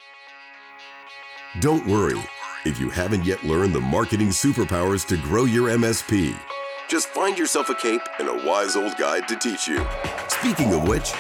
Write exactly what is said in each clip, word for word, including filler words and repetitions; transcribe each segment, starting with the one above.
Don't worry if you haven't yet learned the marketing superpowers to grow your M S P. Just find yourself a cape and a wise old guide to teach you. Speaking of which...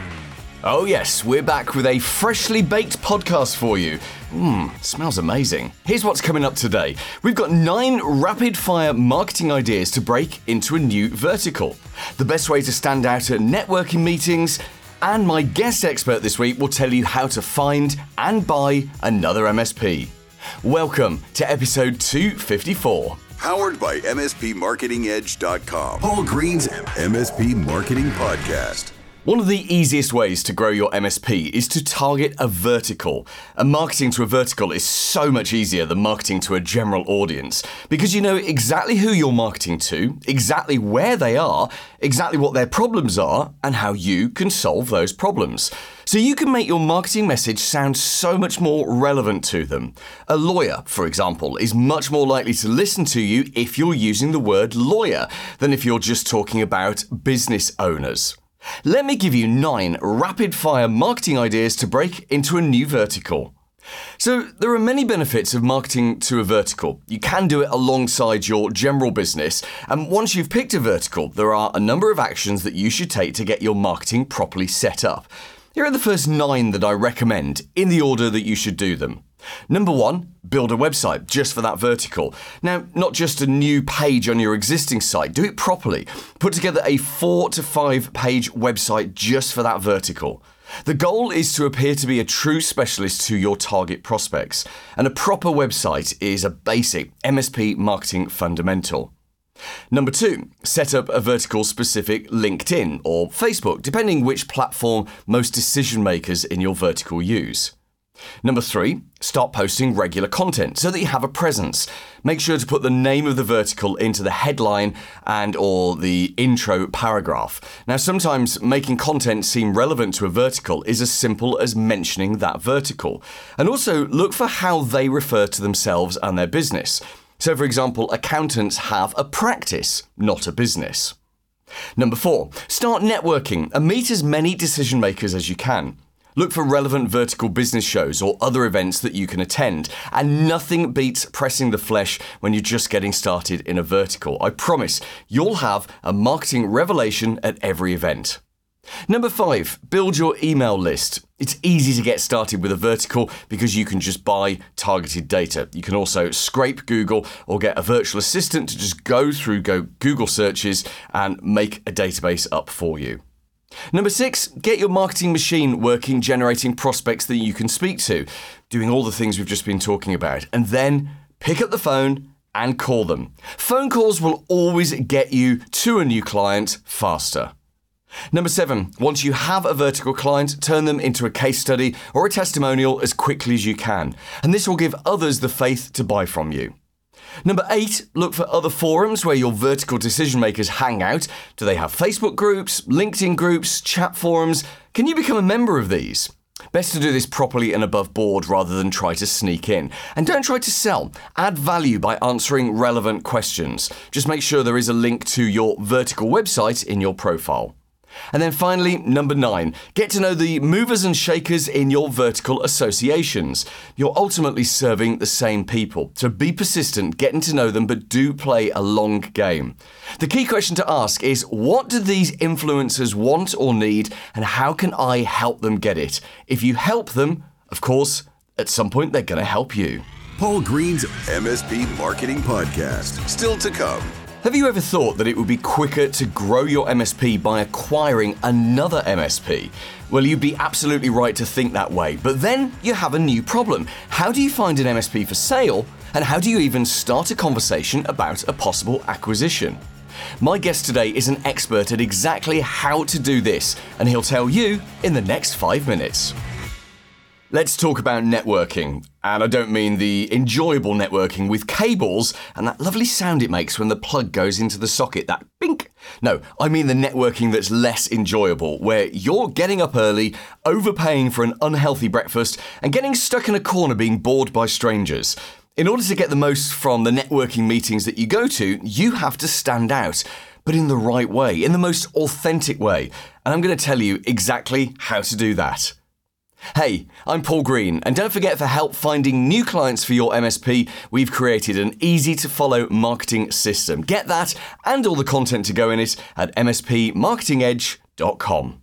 Oh yes, we're back with a freshly baked podcast for you. Mmm, smells amazing. Here's what's coming up today. We've got nine rapid-fire marketing ideas to break into a new vertical. The best way to stand out at networking meetings, and my guest expert this week will tell you how to find and buy another M S P. Welcome to episode two fifty-four. Powered by M S P Marketing Edge dot com. Paul Green's M S P Marketing Podcast. One of the easiest ways to grow your M S P is to target a vertical. And marketing to a vertical is so much easier than marketing to a general audience because you know exactly who you're marketing to, exactly where they are, exactly what their problems are, and how you can solve those problems. So you can make your marketing message sound so much more relevant to them. A lawyer, for example, is much more likely to listen to you if you're using the word lawyer than if you're just talking about business owners. Let me give you nine rapid-fire marketing ideas to break into a new vertical. So there are many benefits of marketing to a vertical. You can do it alongside your general business, and once you've picked a vertical, there are a number of actions that you should take to get your marketing properly set up. Here are the first nine that I recommend in the order that you should do them. Number one, build a website just for that vertical. Now, not just a new page on your existing site, do it properly. Put together a four to five page website just for that vertical. The goal is to appear to be a true specialist to your target prospects, and a proper website is a basic M S P marketing fundamental. Number two, set up a vertical-specific LinkedIn or Facebook, depending which platform most decision makers in your vertical use. Number three, start posting regular content so that you have a presence. Make sure to put the name of the vertical into the headline and or the intro paragraph. Now, sometimes making content seem relevant to a vertical is as simple as mentioning that vertical. And also look for how they refer to themselves and their business. So, for example, accountants have a practice, not a business. Number four, start networking and meet as many decision makers as you can. Look for relevant vertical business shows or other events that you can attend, and nothing beats pressing the flesh when you're just getting started in a vertical. I promise you'll have a marketing revelation at every event. Number five, build your email list. It's easy to get started with a vertical because you can just buy targeted data. You can also scrape Google or get a virtual assistant to just go through go Google searches and make a database up for you. Number six, get your marketing machine working, generating prospects that you can speak to, doing all the things we've just been talking about, and then pick up the phone and call them. Phone calls will always get you to a new client faster. Number seven, once you have a vertical client, turn them into a case study or a testimonial as quickly as you can, and this will give others the faith to buy from you. Number eight, look for other forums where your vertical decision makers hang out. Do they have Facebook groups, LinkedIn groups, chat forums? Can you become a member of these? Best to do this properly and above board rather than try to sneak in. And don't try to sell. Add value by answering relevant questions. Just make sure there is a link to your vertical website in your profile. And then finally, number nine, get to know the movers and shakers in your vertical associations. You're ultimately serving the same people, so be persistent, getting to know them, but do play a long game. The key question to ask is, what do these influencers want or need, and how can I help them get it? If you help them, of course, at some point they're going to help you. Paul Green's M S P Marketing Podcast. Still to come. Have you ever thought that it would be quicker to grow your M S P by acquiring another M S P? Well, you'd be absolutely right to think that way, but then you have a new problem. How do you find an M S P for sale, and how do you even start a conversation about a possible acquisition? My guest today is an expert at exactly how to do this, and he'll tell you in the next five minutes. Let's talk about networking. And I don't mean the enjoyable networking with cables and that lovely sound it makes when the plug goes into the socket, that bink. No, I mean the networking that's less enjoyable, where you're getting up early, overpaying for an unhealthy breakfast, and getting stuck in a corner being bored by strangers. In order to get the most from the networking meetings that you go to, you have to stand out, but in the right way, in the most authentic way. And I'm going to tell you exactly how to do that. Hey, I'm Paul Green, and don't forget, for help finding new clients for your M S P, we've created an easy-to-follow marketing system. Get that and all the content to go in it at m s p marketing edge dot com.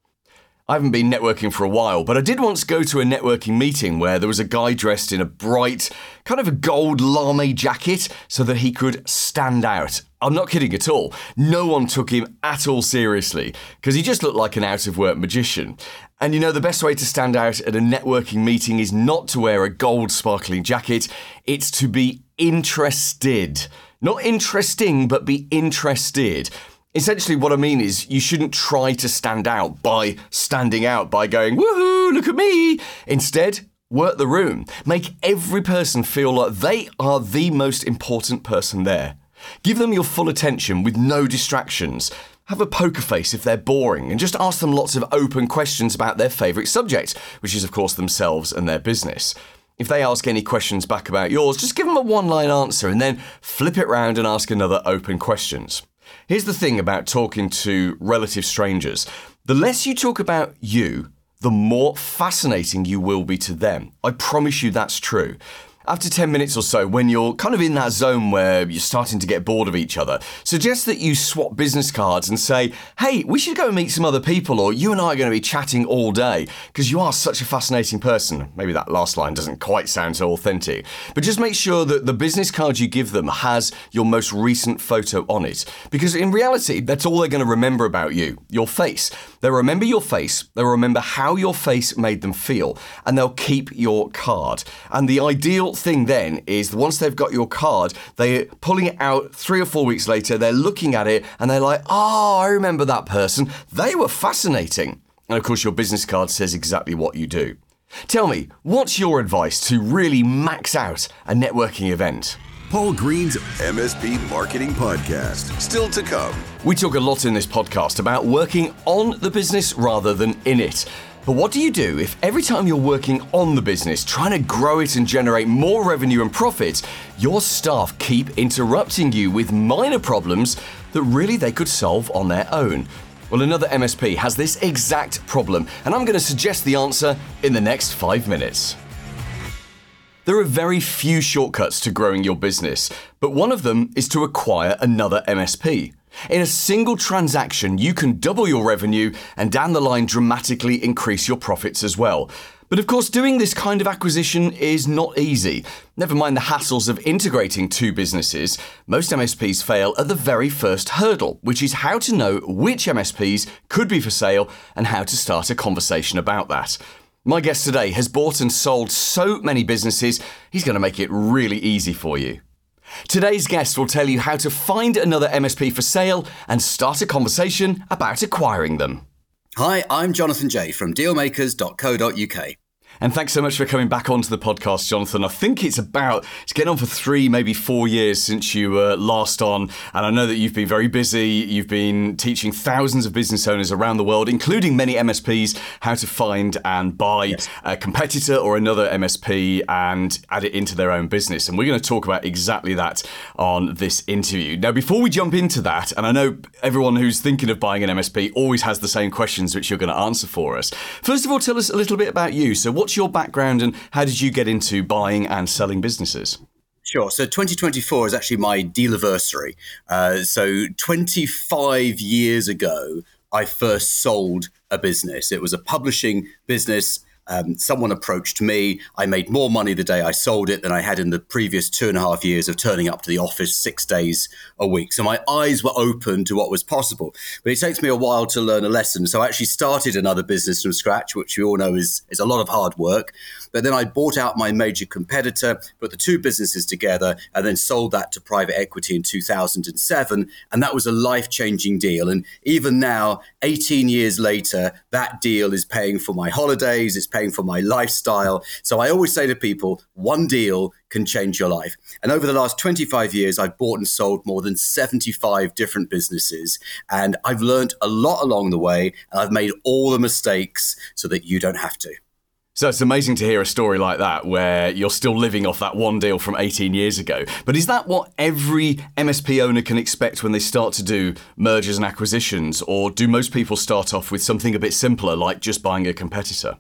I haven't been networking for a while, but I did once go to a networking meeting where there was a guy dressed in a bright, kind of a gold lame jacket so that he could stand out. I'm not kidding at all. No one took him at all seriously because he just looked like an out-of-work magician. And you know, the best way to stand out at a networking meeting is not to wear a gold sparkling jacket, it's to be interested. Not interesting, but be interested. Essentially, what I mean is you shouldn't try to stand out by standing out, by going, woohoo, look at me. Instead, work the room. Make every person feel like they are the most important person there. Give them your full attention with no distractions. Have a poker face if they're boring, and just ask them lots of open questions about their favourite subject, which is, of course, themselves and their business. If they ask any questions back about yours, just give them a one-line answer and then flip it round and ask another open questions. Here's the thing about talking to relative strangers. The less you talk about you, the more fascinating you will be to them. I promise you that's true. After ten minutes or so, when you're kind of in that zone where you're starting to get bored of each other, suggest that you swap business cards and say, hey, we should go and meet some other people, or you and I are going to be chatting all day, because you are such a fascinating person. Maybe that last line doesn't quite sound so authentic, but just make sure that the business card you give them has your most recent photo on it, because in reality, that's all they're going to remember about you, your face. They'll remember your face, they'll remember how your face made them feel, and they'll keep your card. And the ideal thing then is once they've got your card, they're pulling it out three or four weeks later, they're looking at it and they're like, oh, I remember that person. They were fascinating. And of course, your business card says exactly what you do. Tell me, what's your advice to really max out a networking event? Paul Green's M S P Marketing Podcast, still to come. We talk a lot in this podcast about working on the business rather than in it. But what do you do if every time you're working on the business, trying to grow it and generate more revenue and profit, your staff keep interrupting you with minor problems that really they could solve on their own? Well, another M S P has this exact problem, and I'm going to suggest the answer in the next five minutes. There are very few shortcuts to growing your business, but one of them is to acquire another M S P. In a single transaction, you can double your revenue and down the line dramatically increase your profits as well. But of course, doing this kind of acquisition is not easy. Never mind the hassles of integrating two businesses, most M S Ps fail at the very first hurdle, which is how to know which M S Ps could be for sale and how to start a conversation about that. My guest today has bought and sold so many businesses, he's going to make it really easy for you. Today's guest will tell you how to find another M S P for sale and start a conversation about acquiring them. Hi, I'm Jonathan Jay from deal makers dot co dot u k. And thanks so much for coming back onto the podcast, Jonathan. I think it's about, it's getting on for three, maybe four years since you were last on. And I know that you've been very busy. You've been teaching thousands of business owners around the world, including many M S Ps, how to find and buy yes. a competitor or another M S P and add it into their own business. And we're going to talk about exactly that on this interview. Now, before we jump into that, and I know everyone who's thinking of buying an M S P always has the same questions which you're going to answer for us. First of all, tell us a little bit about you. So what What's your background and how did you get into buying and selling businesses? Sure. So twenty twenty-four is actually my deal-iversary. Uh, so twenty-five years ago, I first sold a business. It was a publishing business. Um, someone approached me. I made more money the day I sold it than I had in the previous two and a half years of turning up to the office six days a week. So my eyes were open to what was possible. But it takes me a while to learn a lesson. So I actually started another business from scratch, which we all know is, is a lot of hard work. But then I bought out my major competitor, put the two businesses together, and then sold that to private equity in two thousand seven. And that was a life-changing deal. And even now, eighteen years later, that deal is paying for my holidays, it's paying for my lifestyle. So I always say to people, one deal can change your life. And over the last twenty-five years, I've bought and sold more than seventy-five different businesses. And I've learned a lot along the way. And I've made all the mistakes so that you don't have to. So it's amazing to hear a story like that where you're still living off that one deal from eighteen years ago. But is that what every M S P owner can expect when they start to do mergers and acquisitions? Or do most people start off with something a bit simpler, like just buying a competitor?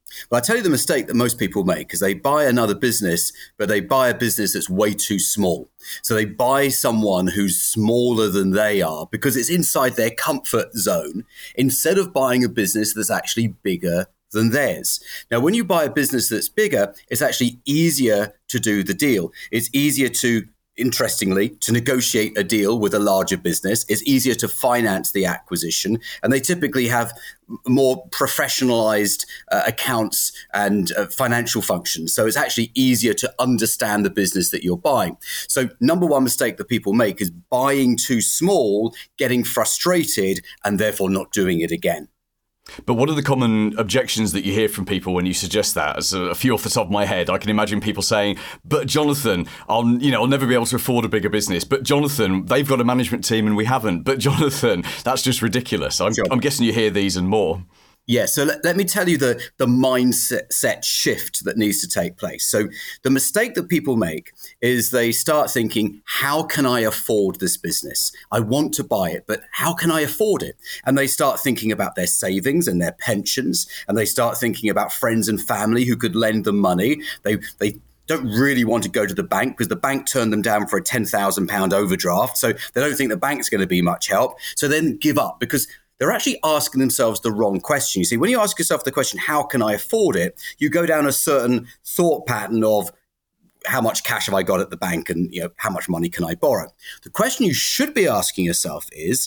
But I tell you the mistake that most people make is they buy another business, but they buy a business that's way too small. So they buy someone who's smaller than they are because it's inside their comfort zone, instead of buying a business that's actually bigger than theirs. Now, when you buy a business that's bigger, it's actually easier to do the deal. It's easier to Interestingly, to negotiate a deal with a larger business. It's easier to finance the acquisition, and they typically have more professionalized uh, accounts and uh, financial functions. So it's actually easier to understand the business that you're buying. So number one mistake that people make is buying too small, getting frustrated, and therefore not doing it again. But what are the common objections that you hear from people when you suggest that? As a few off the top of my head, I can imagine people saying, but Jonathan, I'll, you know, I'll never be able to afford a bigger business. But Jonathan, they've got a management team and we haven't. But Jonathan, that's just ridiculous. I'm, sure. I'm guessing you hear these and more. Yeah, so let, let me tell you the, the mindset set shift that needs to take place. So the mistake that people make is they start thinking, how can I afford this business? I want to buy it, but how can I afford it? And they start thinking about their savings and their pensions, and they start thinking about friends and family who could lend them money. They they don't really want to go to the bank because the bank turned them down for a ten thousand pounds overdraft. So they don't think the bank's going to be much help. So then give up because they're actually asking themselves the wrong question. You see, when you ask yourself the question, how can I afford it? You go down a certain thought pattern of how much cash have I got at the bank and, you know, how much money can I borrow? The question you should be asking yourself is,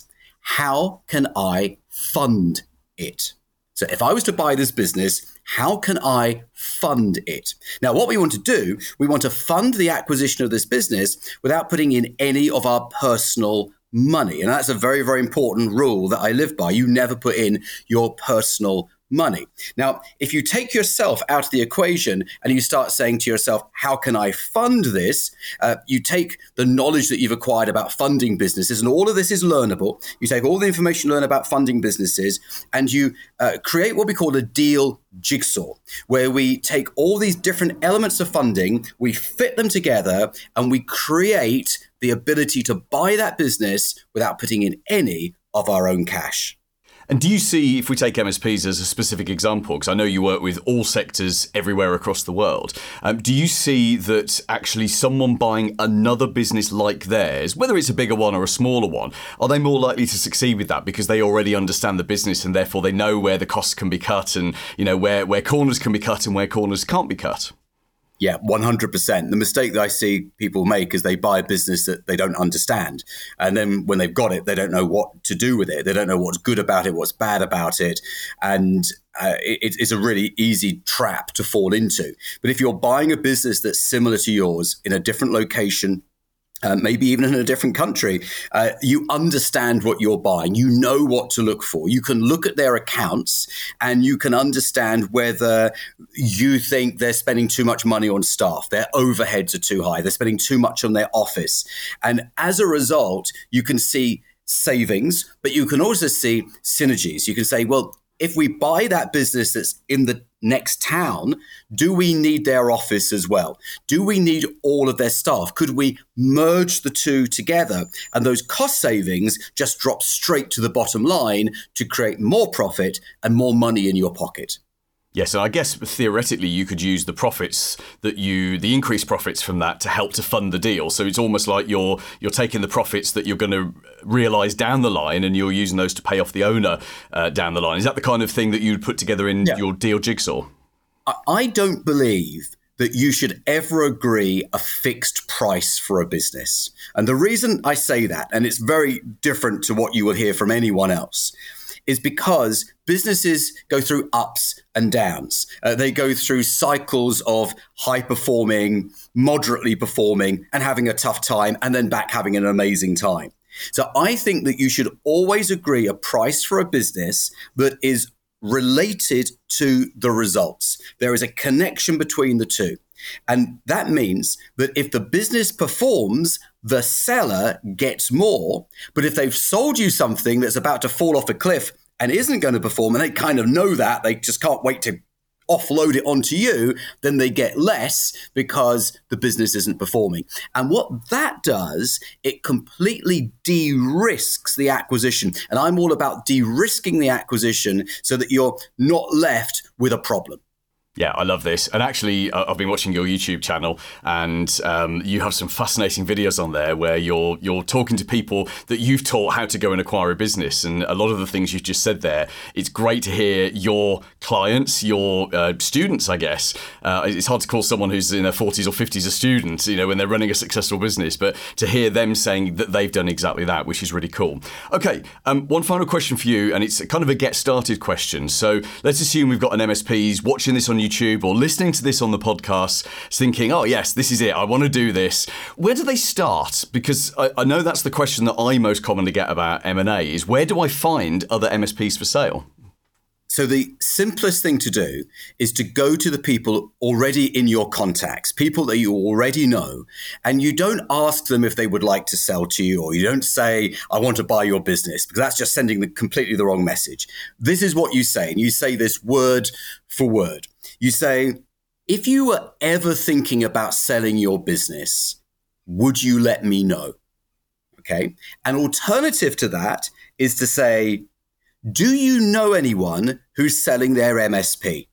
how can I fund it? So if I was to buy this business, how can I fund it? Now, what we want to do, we want to fund the acquisition of this business without putting in any of our personal money. And that's a very, very important rule that I live by. You never put in your personal money. Now, if you take yourself out of the equation and you start saying to yourself, how can I fund this? Uh, you take the knowledge that you've acquired about funding businesses, and all of this is learnable. You take all the information you learn about funding businesses and you uh, create what we call a deal jigsaw, where we take all these different elements of funding, we fit them together, and we create the ability to buy that business without putting in any of our own cash. And do you see, if we take M S Ps as a specific example, because I know you work with all sectors everywhere across the world, um, do you see that actually someone buying another business like theirs, whether it's a bigger one or a smaller one, are they more likely to succeed with that because they already understand the business and therefore they know where the costs can be cut and, you know, where, where corners can be cut and where corners can't be cut? Yeah, one hundred percent. The mistake that I see people make is they buy a business that they don't understand. And then when they've got it, they don't know what to do with it. They don't know what's good about it, what's bad about it. And uh, it, it's a really easy trap to fall into. But if you're buying a business that's similar to yours in a different location, Uh, maybe even in a different country, uh, you understand what you're buying. You know what to look for. You can look at their accounts and you can understand whether you think they're spending too much money on staff. Their overheads are too high. They're spending too much on their office. And as a result, you can see savings, but you can also see synergies. You can say, well, if we buy that business that's in the next town, do we need their office as well? Do we need all of their staff? Could we merge the two together? And those cost savings just drop straight to the bottom line to create more profit and more money in your pocket. Yes, and I guess theoretically you could use the profits that you, the increased profits from that to help to fund the deal. So it's almost like you're you're taking the profits that you're going to realise down the line and you're using those to pay off the owner uh, down the line. Is that the kind of thing that you'd put together in yeah. your deal jigsaw? I don't believe that you should ever agree a fixed price for a business. And the reason I say that, and it's very different to what you will hear from anyone else, is because businesses go through ups and downs. Uh, they go through cycles of high performing, moderately performing, and having a tough time, and then back having an amazing time. So I think that you should always agree a price for a business that is related to the results. There is a connection between the two. And that means that if the business performs, the seller gets more. But if they've sold you something that's about to fall off a cliff and isn't going to perform, and they kind of know that, they just can't wait to offload it onto you, then they get less because the business isn't performing. And what that does, it completely de-risks the acquisition. And I'm all about de-risking the acquisition so that you're not left with a problem. Yeah, I love this. And actually, uh, I've been watching your YouTube channel, and um, you have some fascinating videos on there where you're you're talking to people that you've taught how to go and acquire a business. And a lot of the things you've just said there, it's great to hear your clients, your uh, students, I guess. Uh, it's hard to call someone who's in their forties or fifties a student, you know, when they're running a successful business, but to hear them saying that they've done exactly that, which is really cool. Okay, um, one final question for you, and it's kind of a get started question. So let's assume we've got an M S P's watching this on YouTube or listening to this on the podcast, thinking, oh yes, this is it, I want to do this. Where do they start? Because I, I know that's the question that I most commonly get about M and A is, where do I find other M S Ps for sale? So the simplest thing to do is to go to the people already in your contacts, people that you already know, and you don't ask them if they would like to sell to you, or you don't say, I want to buy your business, because that's just sending the, completely the wrong message. This is what you say, and you say this word for word. You say, if you were ever thinking about selling your business, would you let me know? Okay. An alternative to that is to say, do you know anyone who's selling their M S P?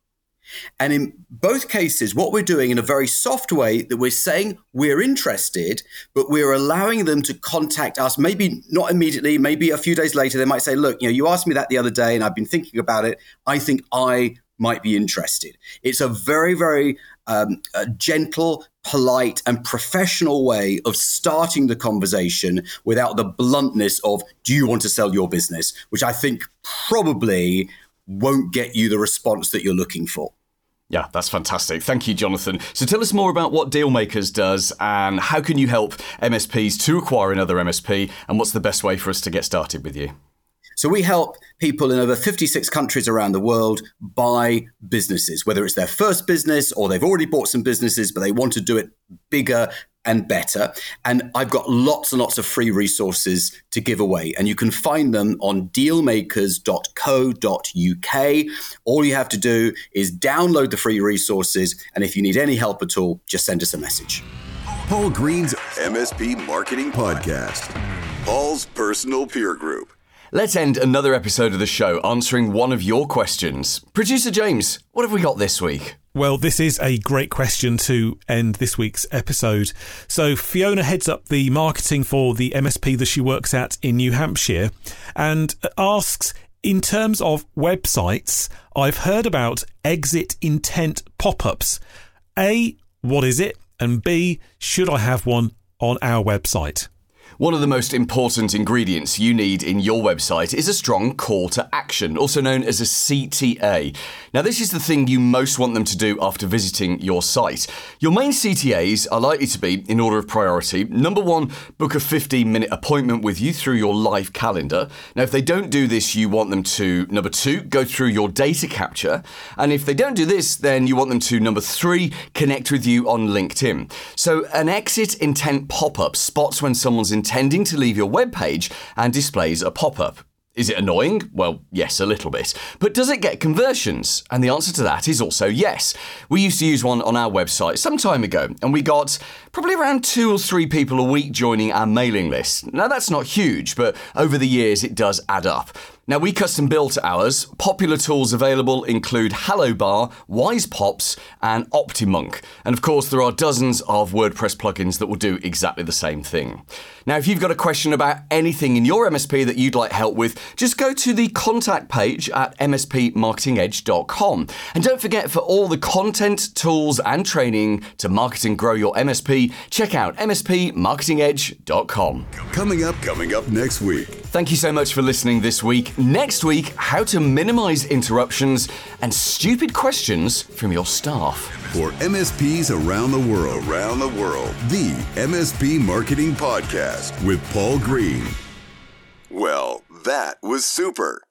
And in both cases, what we're doing in a very soft way, that we're saying we're interested, but we're allowing them to contact us, maybe not immediately, maybe a few days later. They might say, look, you know, you asked me that the other day and I've been thinking about it. I think I might be interested. It's a very, very um, a gentle, polite and professional way of starting the conversation without the bluntness of, do you want to sell your business? Which I think probably won't get you the response that you're looking for. Yeah, that's fantastic. Thank you, Jonathan. So tell us more about what Dealmakers does and how can you help M S Ps to acquire another M S P, and what's the best way for us to get started with you? So we help people in over fifty-six countries around the world buy businesses, whether it's their first business or they've already bought some businesses, but they want to do it bigger and better. And I've got lots and lots of free resources to give away. And you can find them on dealmakers dot co dot uk. All you have to do is download the free resources. And if you need any help at all, just send us a message. Paul Green's M S P Marketing Podcast. Paul's personal peer group. Let's end another episode of the show answering one of your questions. Producer James, what have we got this week? Well, this is a great question to end this week's episode. So Fiona heads up the marketing for the M S P that she works at in New Hampshire and asks, in terms of websites, I've heard about exit intent pop-ups. A, what is it? And B, should I have one on our website? One of the most important ingredients you need in your website is a strong call to action, also known as a C T A. Now, this is the thing you most want them to do after visiting your site. Your main C T As are likely to be, in order of priority, number one, book a fifteen minute appointment with you through your live calendar. Now, if they don't do this, you want them to, number two, go through your data capture. And if they don't do this, then you want them to, number three, connect with you on LinkedIn. So an exit intent pop-up spots when someone's intending to leave your webpage and displays a pop-up. Is it annoying? Well, yes, a little bit. But does it get conversions? And the answer to that is also yes. We used to use one on our website some time ago, and we got probably around two or three people a week joining our mailing list. Now, that's not huge, but over the years, it does add up. Now, we custom built ours. Popular tools available include HelloBar, WisePops, and OptiMonk. And of course, there are dozens of WordPress plugins that will do exactly the same thing. Now, if you've got a question about anything in your M S P that you'd like help with, just go to the contact page at m s p marketing edge dot com. And don't forget, for all the content, tools, and training to market and grow your M S P, check out m s p marketing edge dot com. Coming up, coming up next week. Thank you so much for listening this week. Next week, how to minimize interruptions and stupid questions from your staff. For M S Ps around the world, around the world, the M S P Marketing Podcast with Paul Green. Well, that was super.